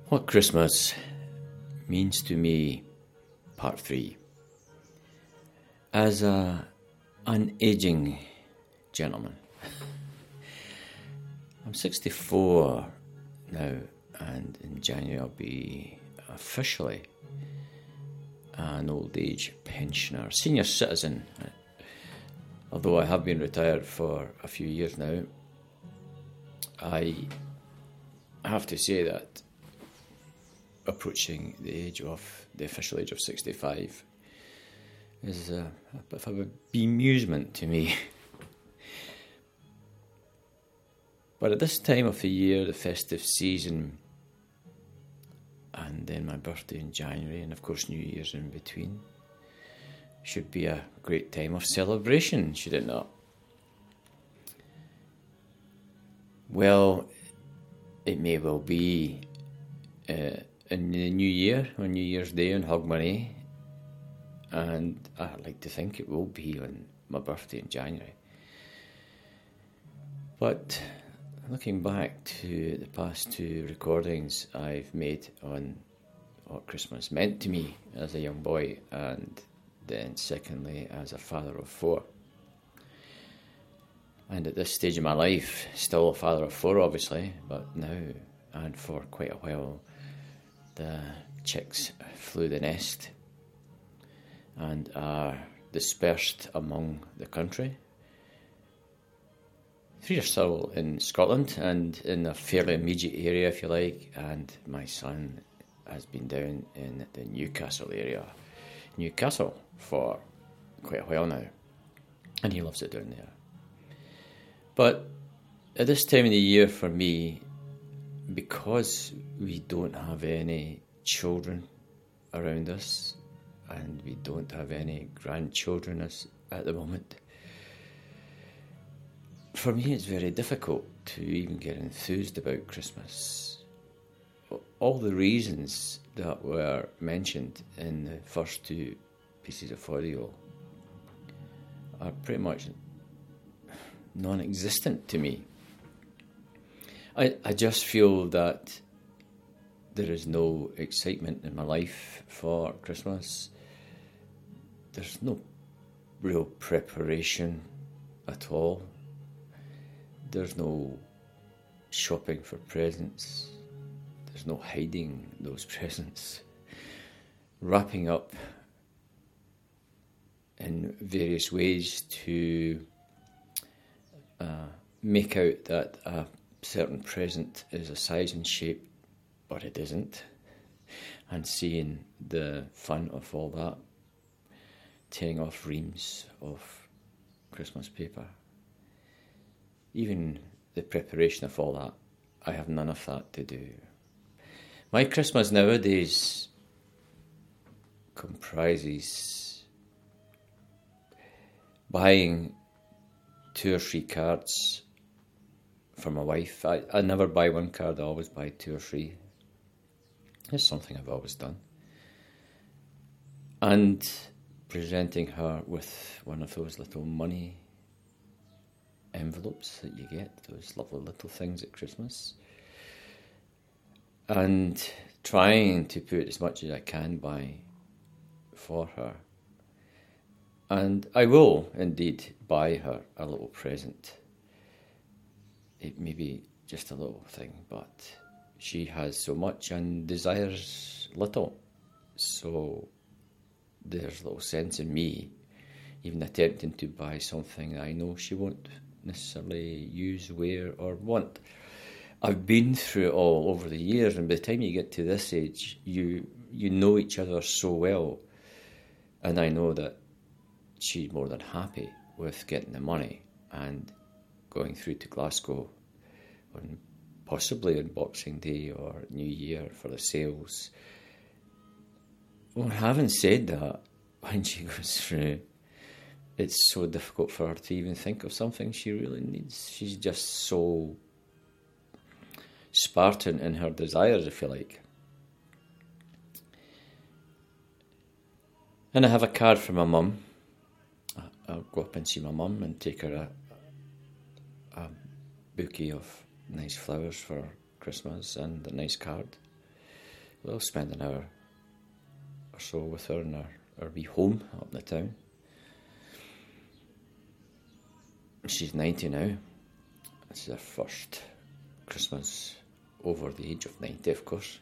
What Christmas means to me, part 3. As an ageing gentleman. I'm 64 now, and in January I'll be officially an old age pensioner, senior citizen. Although I have been retired for a few years now, I have to say that approaching the official age of 65 is a bit of a bemusement to me. But at this time of the year, the festive season, and then my birthday in January, and of course New Year's in between, should be a great time of celebration, should it not? Well, it may well be in the new year, on New Year's Day on Hogmanay, and I'd like to think it will be on my birthday in January. But looking back to the past 2 recordings I've made on what Christmas meant to me as a young boy, and then secondly as a father of 4. And at this stage of my life, still a father of 4 obviously, but now, and for quite a while, the chicks flew the nest and are dispersed among the country. 3 are still in Scotland and in a fairly immediate area, if you like, and my son has been down in the Newcastle area. Newcastle for quite a while now, and he loves it down there. But at this time of the year for me, because we don't have any children around us and we don't have any grandchildren at the moment, for me it's very difficult to even get enthused about Christmas. All the reasons that were mentioned in the first 2 pieces of audio are pretty much non-existent to me. I just feel that there is no excitement in my life for Christmas. There's no real preparation at all. There's no shopping for presents. There's no hiding those presents. Wrapping up in various ways to make out that a certain present is a size and shape, but it isn't. And seeing the fun of all that, tearing off reams of Christmas paper. Even the preparation of all that, I have none of that to do. My Christmas nowadays comprises buying 2 or 3 cards for my wife. I never buy 1 card, I always buy 2 or 3. It's something I've always done. And presenting her with one of those little money envelopes that you get, those lovely little things at Christmas. And trying to put as much as I can by for her. And I will indeed buy her a little present. It may be just a little thing, but she has so much and desires little. So there's little sense in me even attempting to buy something I know she won't necessarily use, wear or want. I've been through it all over the years, and by the time you get to this age, you know each other so well, and I know that she's more than happy with getting the money and going through to Glasgow on possibly on Boxing Day or New Year for the sales. Well, having said that, when she goes through, it's so difficult for her to even think of something she really needs. She's just so Spartan in her desires, if you like. And I have a card from my mum. I'll go up and see my mum and take her a bouquet of nice flowers for Christmas and a nice card. we'll spend an hour or so with her in our wee home up in the town. She's 90 now. This is her first Christmas over the age of 90, of course.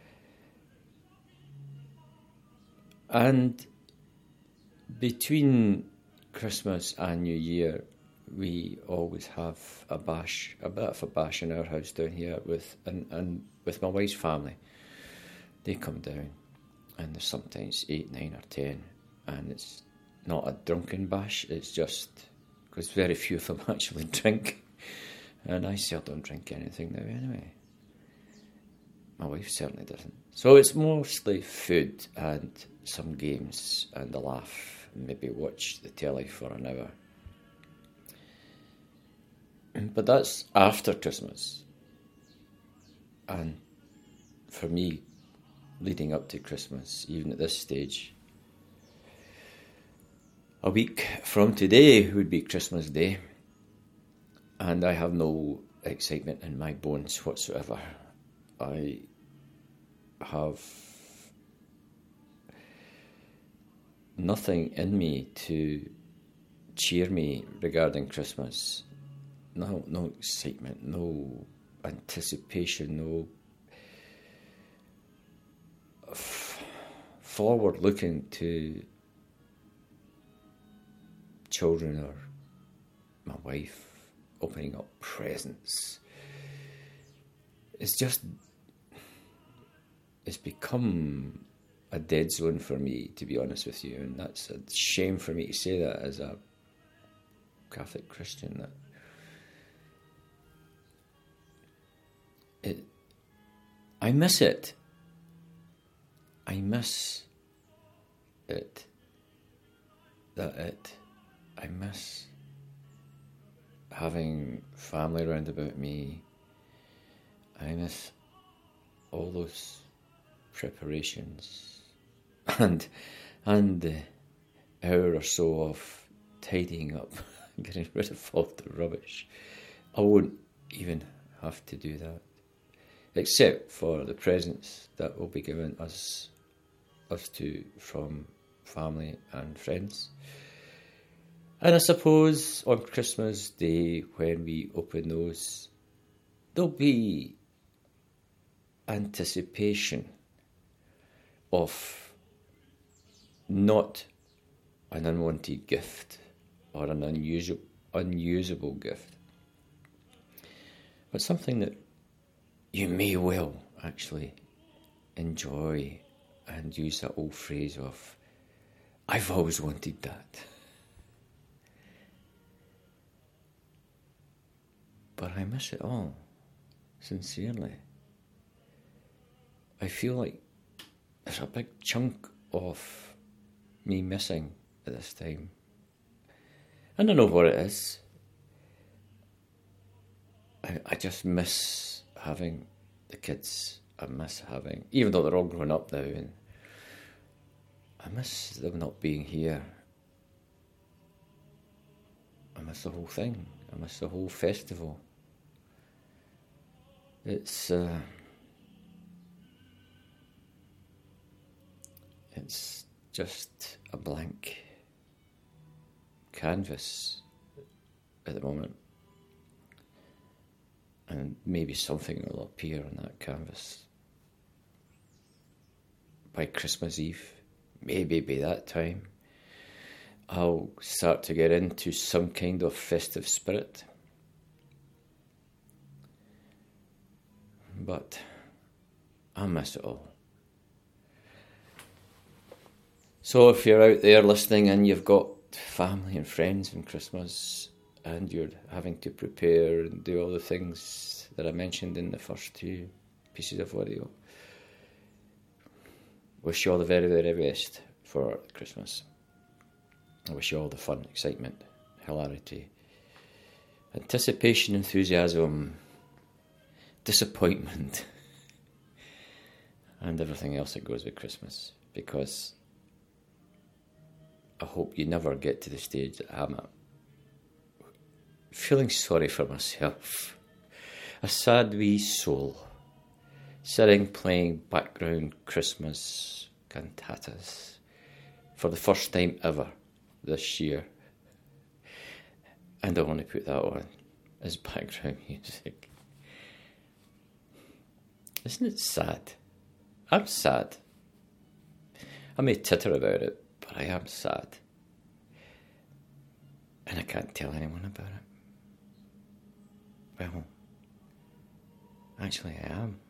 And between Christmas and New Year, we always have a bit of a bash in our house down here with my wife's family. They come down, and there's sometimes 8, 9 or 10, and it's not a drunken bash, it's just because very few of them actually drink, and I seldom drink anything now anyway. My wife certainly doesn't. So it's mostly food and some games and a laugh, and maybe watch the telly for an hour. But that's after Christmas. And for me, leading up to Christmas, even at this stage, a week from today would be Christmas Day, and I have no excitement in my bones whatsoever. I have nothing in me to cheer me regarding Christmas. No excitement, no anticipation, no forward looking to children or my wife opening up presents. It's become a dead zone for me, to be honest with you, and that's a shame for me to say that as a Catholic Christian. I miss it. I miss it. I miss having family round about me. I miss all those preparations and the hour or so of tidying up, getting rid of all the rubbish. I won't even have to do that, except for the presents that will be given us two from family and friends. And I suppose on Christmas Day, when we open those, there'll be anticipation of not an unwanted gift or an unusable gift, but something that you may well actually enjoy and use that old phrase of, I've always wanted that. But I miss it all, sincerely. I feel like there's a big chunk of me missing at this time. And I know what it is. I just miss having the kids. I miss having, even though they're all grown up now, and I miss them not being here. I miss the whole thing. I miss the whole festival. It's just a blank canvas at the moment, and maybe something will appear on that canvas by Christmas Eve. Maybe by that time I'll start to get into some kind of festive spirit. But I miss it all. So if you're out there listening and you've got family and friends in Christmas and you're having to prepare and do all the things that I mentioned in the first 2 pieces of audio, wish you all the very, very best for Christmas. I wish you all the fun, excitement, hilarity, anticipation, enthusiasm, disappointment, and everything else that goes with Christmas, because I hope you never get to the stage that I'm at, feeling sorry for myself, a sad wee soul sitting playing background Christmas cantatas for the first time ever this year. And I want to put that on as background music. Isn't it sad? I'm sad. I may titter about it, but I am sad. And I can't tell anyone about it. Well, actually I am.